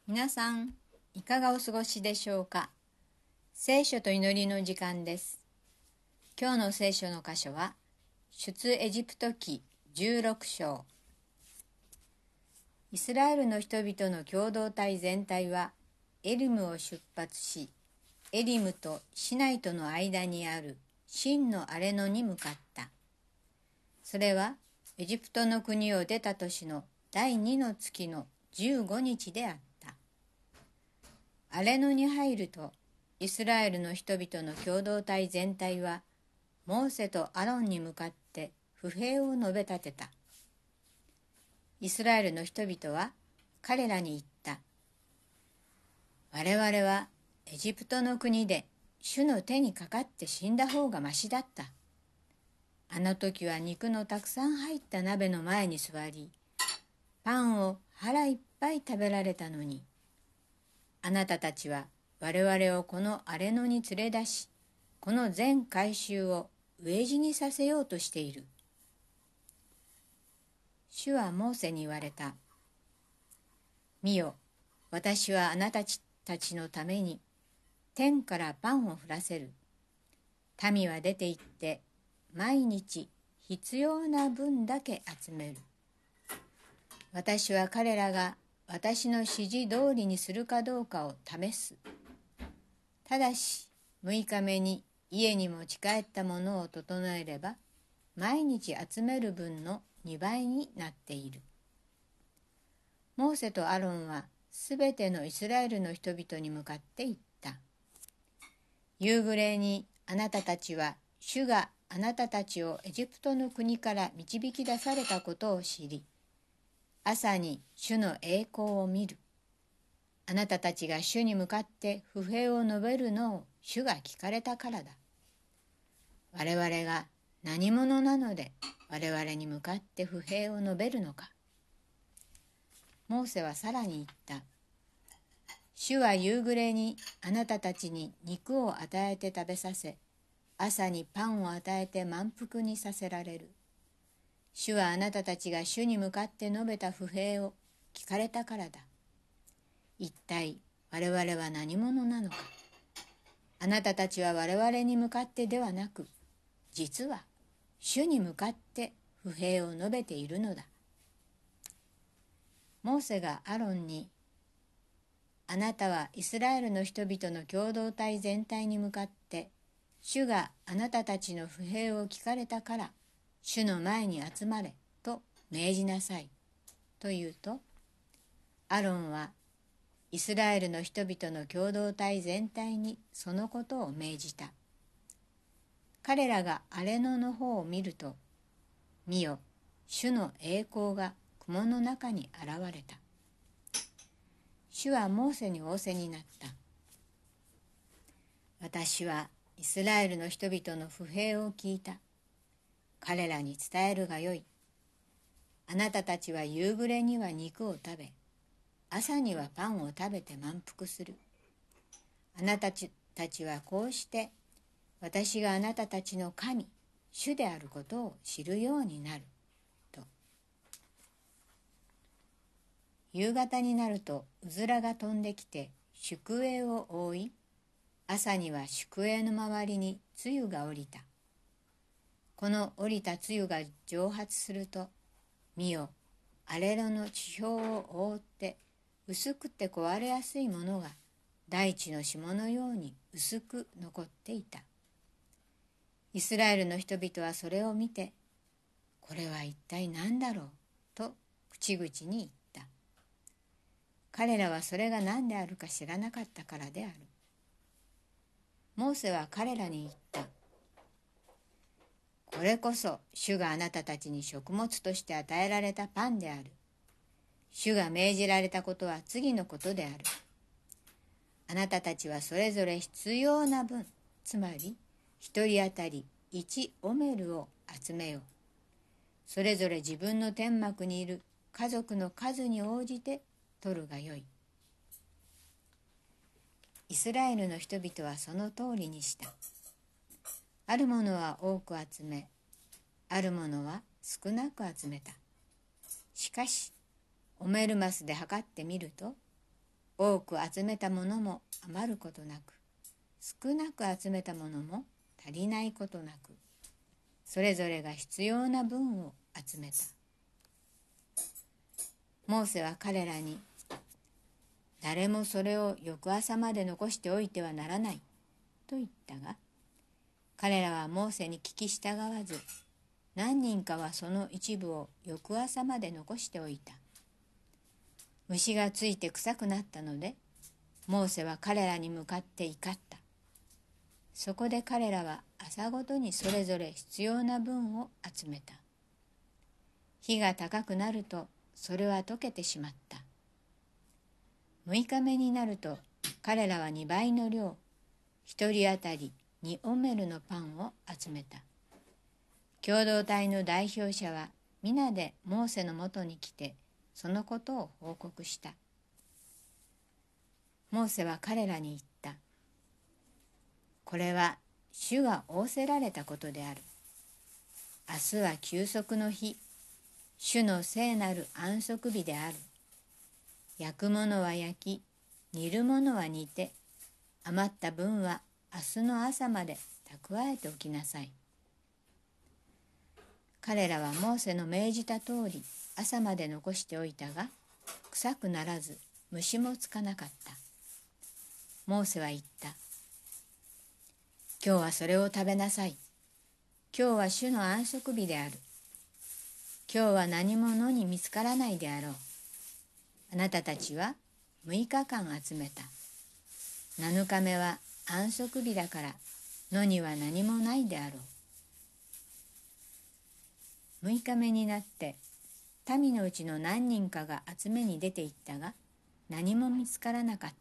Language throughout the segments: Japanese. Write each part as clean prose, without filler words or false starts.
皆さん、いかがお過ごしでしょうか。聖書と祈りの時間です。今日の聖書の箇所は、出エジプト記16章。イスラエルの人々の共同体全体は、エリムを出発し、エリムとシナイとの間にあるシンのアレノに向かった。それは、エジプトの国を出た年の第2の月の15日であった。アレノに入ると、イスラエルの人々の共同体全体は、モーセとアロンに向かって不平を述べ立てた。イスラエルの人々は彼らに言った。我々はエジプトの国で主の手にかかって死んだ方がましだった。あの時は肉のたくさん入った鍋の前に座り、パンを腹いっぱい食べられたのに、あなたたちは我々をこの荒れ野に連れ出し、この全改宗を飢え死にさせようとしている。主はモーセに言われた。見よ、私はあなたたちのために天からパンを降らせる。民は出て行って毎日必要な分だけ集める。私は彼らが私の指示通りにするかどうかを試す。ただし6日目に家に持ち帰ったものを整えれば、毎日集める分の2倍になっている。モーセとアロンはすべてのイスラエルの人々に向かって言った。夕暮れにあなたたちは主があなたたちをエジプトの国から導き出されたことを知り、朝に主の栄光を見る。あなたたちが主に向かって不平を述べるのを主が聞かれたからだ。我々が何者なので我々に向かって不平を述べるのか。モーセはさらに言った。主は夕暮れにあなたたちに肉を与えて食べさせ、朝にパンを与えて満腹にさせられる。主はあなたたちが主に向かって述べた不平を聞かれたからだ。一体我々は何者なのか。あなたたちは我々に向かってではなく、実は主に向かって不平を述べているのだ。モーセがアロンに、あなたはイスラエルの人々の共同体全体に向かって、主があなたたちの不平を聞かれたから、主の前に集まれと命じなさいと言うと、アロンはイスラエルの人々の共同体全体にそのことを命じた。彼らが荒れ野の方を見ると、見よ、主の栄光が雲の中に現れた。主はモーセに仰せになった。私はイスラエルの人々の不平を聞いた。彼らに伝えるがよい。あなたたちは夕暮れには肉を食べ、朝にはパンを食べて満腹する。あなたたちはこうして私があなたたちの神、主であることを知るようになる。と。夕方になるとうずらが飛んできて宿営を覆い、朝には宿営の周りに露が降りた。この降りた露が蒸発すると、見よ、荒れ野の地表を覆って薄くて壊れやすいものが大地の霜のように薄く残っていた。イスラエルの人々はそれを見て、これは一体何だろうと口々に言った。彼らはそれが何であるか知らなかったからである。モーセは彼らに言った。これこそ主があなたたちに食物として与えられたパンである。主が命じられたことは次のことである。あなたたちはそれぞれ必要な分、つまり一人当たり1オメルを集めよう。それぞれ自分の天幕にいる家族の数に応じて取るがよい。イスラエルの人々はその通りにした。あるものは多く集め、あるものは少なく集めた。しかし、オメルマスで測ってみると、 多く集めたものも余ることなく、少なく集めたものも足りないことなく、それぞれが必要な分を集めた。モーセは彼らに、誰もそれを翌朝まで残しておいてはならないと言ったが、彼らはモーセに聞き従わず、何人かはその一部を翌朝まで残しておいた。虫がついて臭くなったので、モーセは彼らに向かって怒った。そこで彼らは朝ごとにそれぞれ必要な分を集めた。日が高くなるとそれは溶けてしまった。6日目になると彼らは2倍の量、1人当たり2オメルのパンを集めた。共同体の代表者は皆でモーセのもとに来てそのことを報告した。モーセは彼らに言った。これは主が仰せられたことである。明日は休息の日、主の聖なる安息日である。焼くものは焼き、煮るものは煮て、余った分は明日の朝まで蓄えておきなさい。彼らはモーセの命じた通り朝まで残しておいたが、臭くならず虫もつかなかった。モーセは言った。今日はそれを食べなさい。今日は主の安息日である。今日は何も野に見つからないであろう。あなたたちは6日間集めた。7日目は安息日だから野には何もないであろう。6日目になって民のうちの何人かが集めに出て行ったが、何も見つからなかった。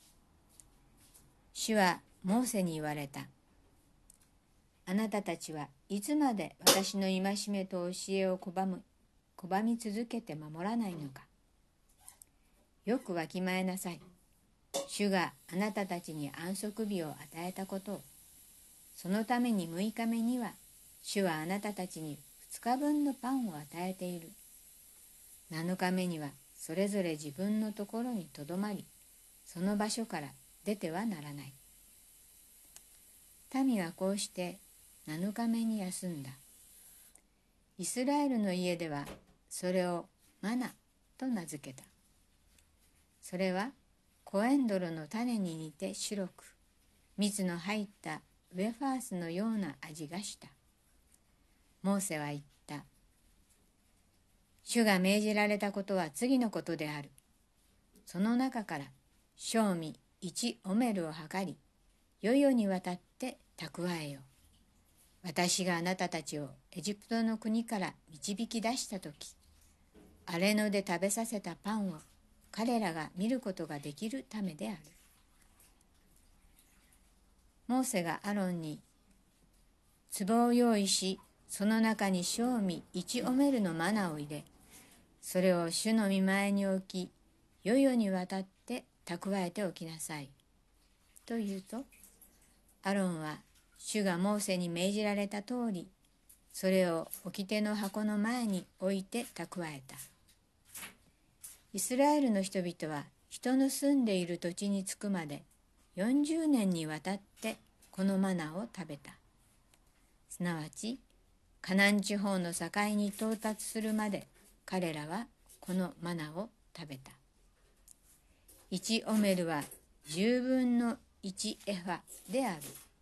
主はモーセに言われた。あなたたちはいつまで私の戒めと教えを拒み続けて守らないのか。よくわきまえなさい。主があなたたちに安息日を与えたことを。そのために6日目には主はあなたたちに2日分のパンを与えている。7日目にはそれぞれ自分のところにとどまり、その場所から出てはならない。民はこうして7日目に休んだ。イスラエルの家ではそれをマナと名付けた。それはコエンドルの種に似て白く、蜜の入ったウェファースのような味がした。モーセは言った。主が命じられたことは次のことである。その中から正味1オメルを測り、世々にわたって蓄えよ。私があなたたちをエジプトの国から導き出したとき、荒れ野で食べさせたパンを彼らが見ることができるためである。モーセがアロンに壺を用意し、その中に正味1オメルのマナを入れ、それを主の御前に置き、世々にわたって蓄えておきなさい。と言うと、アロンは主がモーセに命じられた通り、それを掟の箱の前に置いて蓄えた。イスラエルの人々は人の住んでいる土地に着くまで40年にわたってこのマナを食べた。すなわちカナン地方の境に到達するまで彼らはこのマナを食べた。1オメルは10分の1エファである。